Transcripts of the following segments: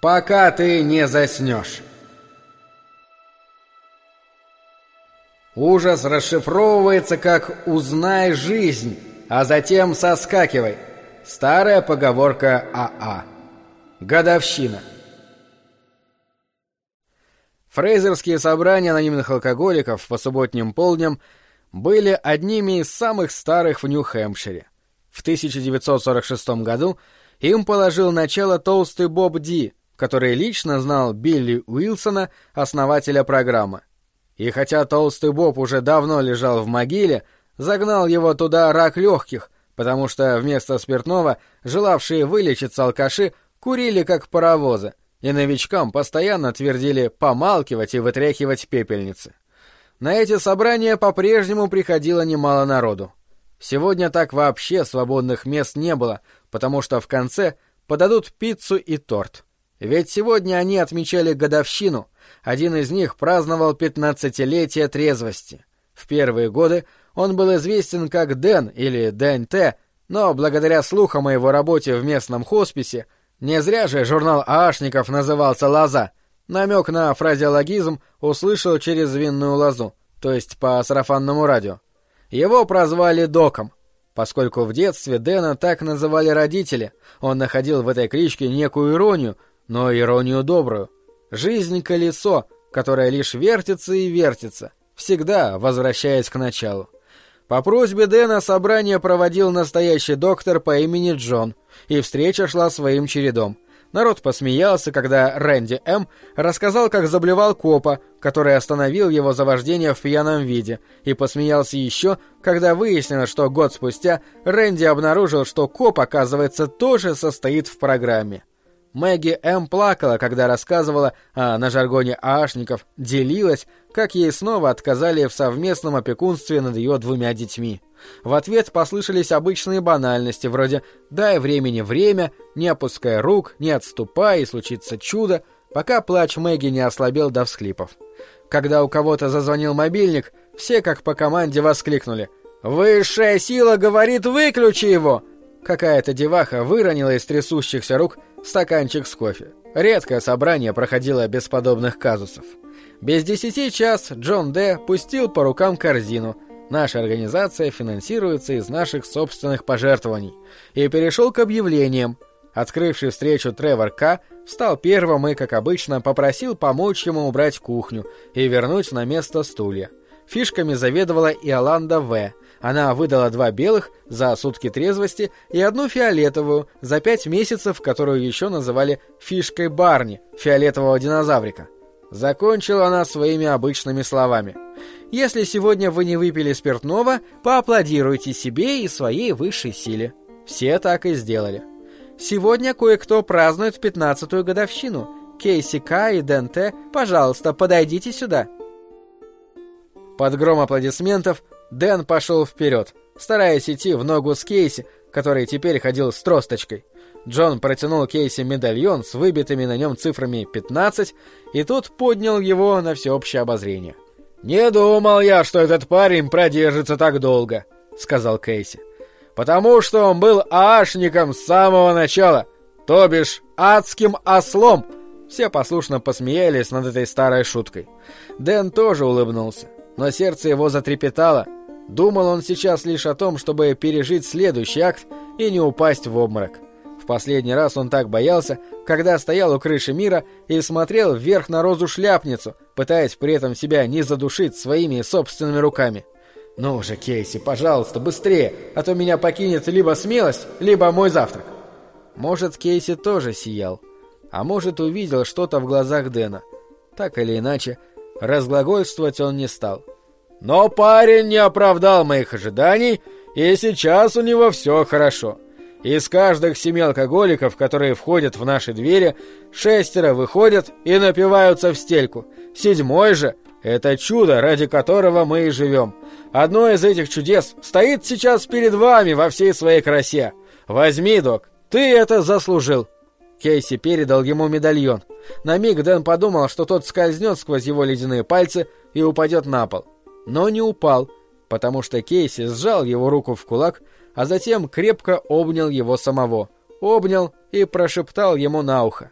пока ты не заснешь. Ужас расшифровывается как «узнай жизнь», а затем соскакивай. Старая поговорка АА. Годовщина. Фрейзерские собрания анонимных алкоголиков по субботним полдням были одними из самых старых в Нью-Хэмпшире. В 1946 году им положил начало толстый Боб Ди, который лично знал Билли Уилсона, основателя программы. И хотя толстый Боб уже давно лежал в могиле, загнал его туда рак легких, потому что вместо спиртного желавшие вылечиться алкаши курили как паровозы, и новичкам постоянно твердили помалкивать и вытряхивать пепельницы. На эти собрания по-прежнему приходило немало народу. Сегодня так вообще свободных мест не было, потому что в конце подадут пиццу и торт. Ведь сегодня они отмечали годовщину. Один из них праздновал 15-летие трезвости. В первые годы он был известен как Дэн или Дэн Т, но благодаря слухам о его работе в местном хосписе, не зря же журнал ААшников назывался «Лоза», намек на фразеологизм услышал через винную лозу, то есть по сарафанному радио. Его прозвали Доком, поскольку в детстве Дэна так называли родители, он находил в этой кличке некую иронию, но иронию добрую. Жизнь — колесо, которое лишь вертится и вертится, всегда возвращаясь к началу. По просьбе Дэна собрание проводил настоящий доктор по имени Джон, и встреча шла своим чередом. Народ посмеялся, когда Рэнди М. рассказал, как заблевал копа, который остановил его за вождение в пьяном виде, и посмеялся еще, когда выяснилось, что год спустя Рэнди обнаружил, что коп, оказывается, тоже состоит в программе. Мэгги М. плакала, когда рассказывала, а на жаргоне ААшников делилась, как ей снова отказали в совместном опекунстве над ее 2 детьми. В ответ послышались обычные банальности, вроде «дай времени время», «не опускай рук», «не отступай, и случится чудо», пока плач Мэгги не ослабел до всхлипов. Когда у кого-то зазвонил мобильник, все как по команде воскликнули: «Высшая сила говорит, выключи его!» Какая-то деваха выронила из трясущихся рук стаканчик с кофе. Редкое собрание проходило без подобных казусов. Без 10 час Джон Д. пустил по рукам корзину. Наша организация финансируется из наших собственных пожертвований. И перешел к объявлениям. Открывший встречу Тревор К. встал первым и, как обычно, попросил помочь ему убрать кухню и вернуть на место стулья. Фишками заведовала Иоланда В. Она выдала 2 белых за сутки трезвости и 1 фиолетовую за 5 месяцев, которую еще называли фишкой Барни, фиолетового динозаврика. Закончила она своими обычными словами: «Если сегодня вы не выпили спиртного, поаплодируйте себе и своей высшей силе». Все так и сделали. Сегодня кое-кто празднует 15-ю годовщину. Кейси К. и Дэн Т., пожалуйста, подойдите сюда. Под гром аплодисментов Дэн пошел вперед, стараясь идти в ногу с Кейси, который теперь ходил с тросточкой. Джон протянул Кейси медальон с выбитыми на нем цифрами 15, и тот поднял его на всеобщее обозрение. «Не думал я, что этот парень продержится так долго», — сказал Кейси. «Потому что он был ААшником с самого начала, то бишь адским ослом». Все послушно посмеялись над этой старой шуткой. Дэн тоже улыбнулся, но сердце его затрепетало. Думал он сейчас лишь о том, чтобы пережить следующий акт и не упасть в обморок. В последний раз он так боялся, когда стоял у крыши мира и смотрел вверх на розу-шляпницу, пытаясь при этом себя не задушить своими собственными руками. «Ну же, Кейси, пожалуйста, быстрее, а то меня покинет либо смелость, либо мой завтрак». Может, Кейси тоже сиял, а может, увидел что-то в глазах Дэна. Так или иначе, разглагольствовать он не стал. «Но парень не оправдал моих ожиданий, и сейчас у него все хорошо. Из каждых 7 алкоголиков, которые входят в наши двери, 6 выходят и напиваются в стельку. 7 же — это чудо, ради которого мы и живем. Одно из этих чудес стоит сейчас перед вами во всей своей красе. Возьми, док, ты это заслужил». Кейси передал ему медальон. На миг Дэн подумал, что тот скользнет сквозь его ледяные пальцы и упадет на пол. Но не упал, потому что Кейси сжал его руку в кулак, а затем крепко обнял его самого. Обнял и прошептал ему на ухо: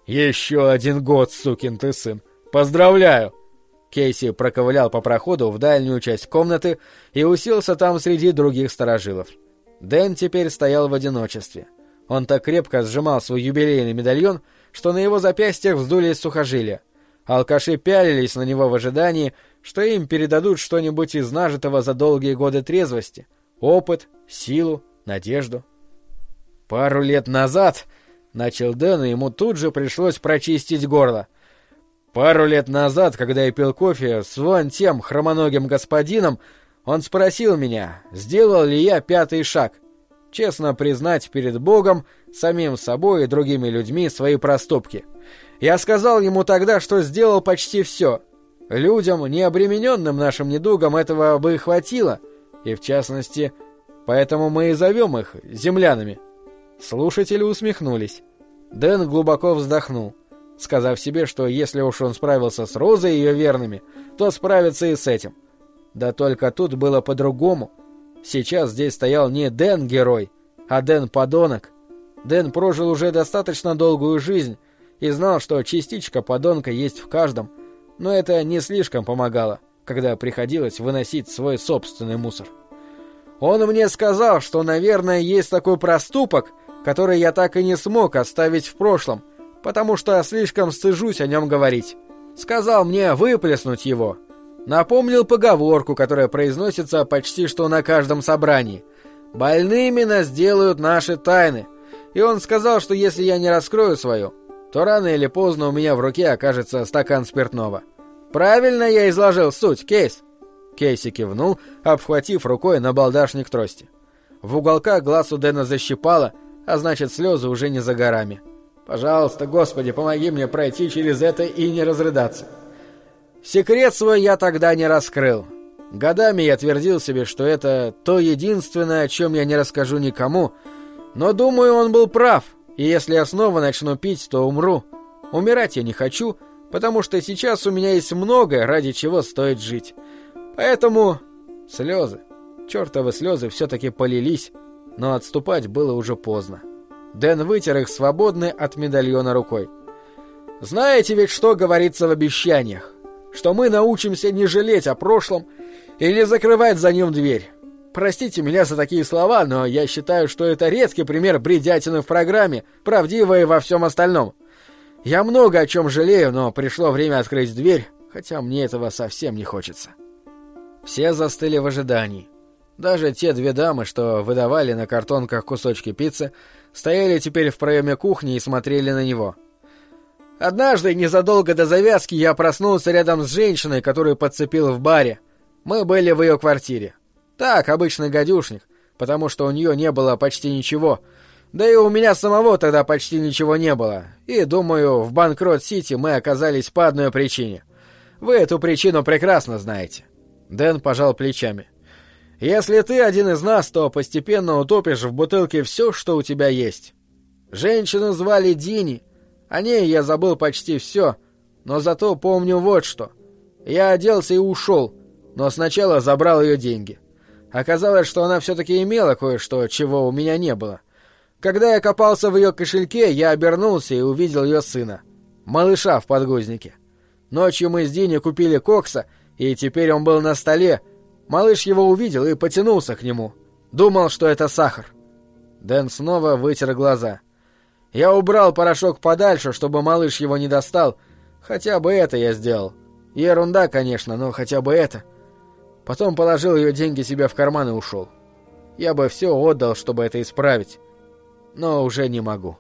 «Еще 1 год, сукин ты сын! Поздравляю!» Кейси проковылял по проходу в дальнюю часть комнаты и уселся там среди других старожилов. Дэн теперь стоял в одиночестве. Он так крепко сжимал свой юбилейный медальон, что на его запястьях вздулись сухожилия. Алкаши пялились на него в ожидании, что им передадут что-нибудь из нажитого за долгие годы трезвости. Опыт, силу, надежду. «Пару лет назад», — начал Дэн, и ему тут же пришлось прочистить горло. «Пару лет назад, когда я пил кофе с вон тем хромоногим господином, он спросил меня, сделал ли я 5-й шаг. Честно признать перед Богом, самим собой и другими людьми свои проступки. Я сказал ему тогда, что сделал почти все. Людям, не обремененным нашим недугом, этого бы хватило. И в частности, поэтому мы и зовем их землянами». Слушатели усмехнулись. Дэн глубоко вздохнул, сказав себе, что если уж он справился с Розой и ее верными, то справится и с этим. Да только тут было по-другому. Сейчас здесь стоял не Дэн-герой, а Дэн-подонок. Дэн прожил уже достаточно долгую жизнь и знал, что частичка подонка есть в каждом, но это не слишком помогало, когда приходилось выносить свой собственный мусор. Он мне сказал, что, наверное, есть такой проступок, который я так и не смог оставить в прошлом, потому что слишком стыжусь о нем говорить. Сказал мне выплеснуть его. Напомнил поговорку, которая произносится почти что на каждом собрании. «Больными нас делают наши тайны». И он сказал, что если я не раскрою свою, то рано или поздно у меня в руке окажется стакан спиртного. Правильно я изложил суть, Кейс? Кейси кивнул, обхватив рукой набалдашник трости. В уголках глаз у Дэна защипало, а значит, слезы уже не за горами. «Пожалуйста, Господи, помоги мне пройти через это и не разрыдаться». Секрет свой я тогда не раскрыл. Годами я твердил себе, что это то единственное, о чем я не расскажу никому, но, думаю, он был прав, и если я снова начну пить, то умру. Умирать я не хочу, потому что сейчас у меня есть многое, ради чего стоит жить. Поэтому слезы, чертовы слезы, все-таки полились, но отступать было уже поздно. Дэн вытер их свободной от медальона рукой. «Знаете ведь, что говорится в обещаниях? Что мы научимся не жалеть о прошлом и не закрывать за ним дверь. Простите меня за такие слова, но я считаю, что это редкий пример бредятины в программе, правдивой во всем остальном. Я много о чем жалею, но пришло время открыть дверь, хотя мне этого совсем не хочется». Все застыли в ожидании. Даже те 2 дамы, что выдавали на картонках кусочки пиццы, стояли теперь в проеме кухни и смотрели на него. Однажды, незадолго до завязки, я проснулся рядом с женщиной, которую подцепил в баре. Мы были в ее квартире. Так, обычный гадюшник, потому что у нее не было почти ничего. Да и у меня самого тогда почти ничего не было. И, думаю, в Банкрот-Сити мы оказались по одной причине. Вы эту причину прекрасно знаете. Дэн пожал плечами. Если ты один из нас, то постепенно утопишь в бутылке все, что у тебя есть. Женщину звали Дини. О ней я забыл почти все, но зато помню вот что. Я оделся и ушел, но сначала забрал ее деньги. Оказалось, что она все-таки имела кое-что, чего у меня не было. Когда я копался в ее кошельке, я обернулся и увидел ее сына. Малыша в подгузнике. Ночью мы с Дини купили кокса, и теперь он был на столе. Малыш его увидел и потянулся к нему. Думал, что это сахар. Дэн снова вытер глаза. Я убрал порошок подальше, чтобы малыш его не достал. Хотя бы это я сделал. Ерунда, конечно, но хотя бы это. Потом положил ее деньги себе в карман и ушел. Я бы все отдал, чтобы это исправить. Но уже не могу.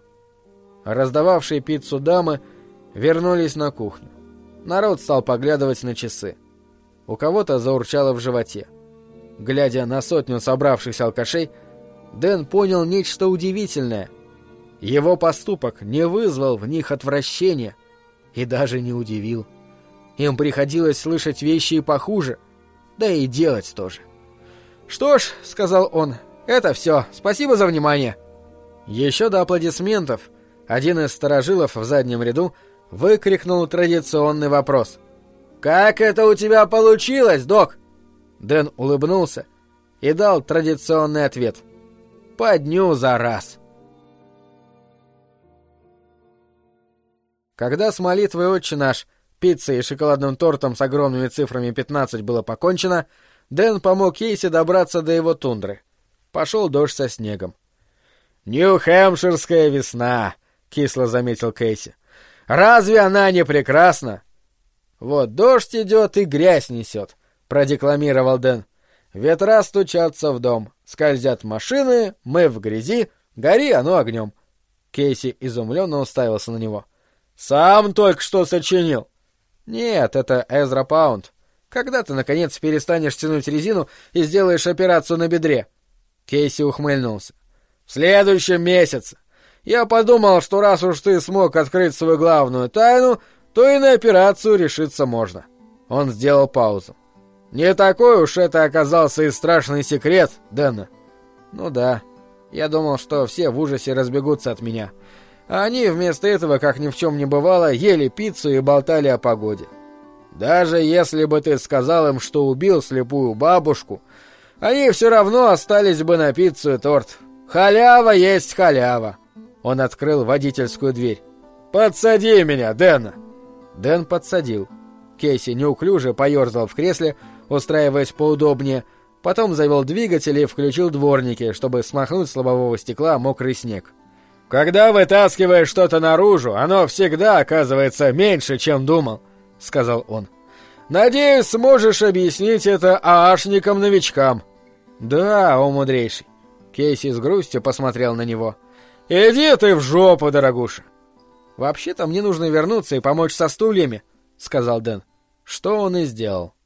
Раздававшие пиццу дамы вернулись на кухню. Народ стал поглядывать на часы. У кого-то заурчало в животе. Глядя на сотню собравшихся алкашей, Дэн понял нечто удивительное. Его поступок не вызвал в них отвращения и даже не удивил. Им приходилось слышать вещи и похуже, да и делать тоже. «Что ж», — сказал он, — «это все. Спасибо за внимание». Еще до аплодисментов один из старожилов в заднем ряду выкрикнул традиционный вопрос. «Как это у тебя получилось, док?» Дэн улыбнулся и дал традиционный ответ. «По дню за раз». Когда с молитвой «Отче наш», пиццей и шоколадным тортом с огромными цифрами 15 было покончено, Дэн помог Кейси добраться до его тундры. Пошел дождь со снегом. «Нью-Хэмпширская весна», — кисло заметил Кейси. «Разве она не прекрасна?» «Вот дождь идет и грязь несет», — продекламировал Дэн. «Ветра стучатся в дом, скользят машины, мы в грязи, гори оно огнем». Кейси изумленно уставился на него. «Сам только что сочинил». «Нет, это Эзра Паунд. Когда ты, наконец, перестанешь тянуть резину и сделаешь операцию на бедре?» Кейси ухмыльнулся. «В следующем месяце. Я подумал, что раз уж ты смог открыть свою главную тайну, то и на операцию решиться можно». Он сделал паузу. «Не такой уж это оказался и страшный секрет, Дэнна». «Ну да. Я думал, что все в ужасе разбегутся от меня. А они вместо этого, как ни в чем не бывало, ели пиццу и болтали о погоде. Даже если бы ты сказал им, что убил слепую бабушку, они все равно остались бы на пиццу и торт. Халява есть халява». Он открыл водительскую дверь. «Подсади меня, Дэнна!» Дэн подсадил. Кейси неуклюже поерзал в кресле, устраиваясь поудобнее, потом завел двигатель и включил дворники, чтобы смахнуть с лобового стекла мокрый снег. «Когда вытаскиваешь что-то наружу, оно всегда оказывается меньше, чем думал», — сказал он. «Надеюсь, сможешь объяснить это аашникам-новичкам». «Да, о мудрейший». Кейси с грустью посмотрел на него. «Иди ты в жопу, дорогуша!» «Вообще-то мне нужно вернуться и помочь со стульями», — сказал Дэн. Что он и сделал.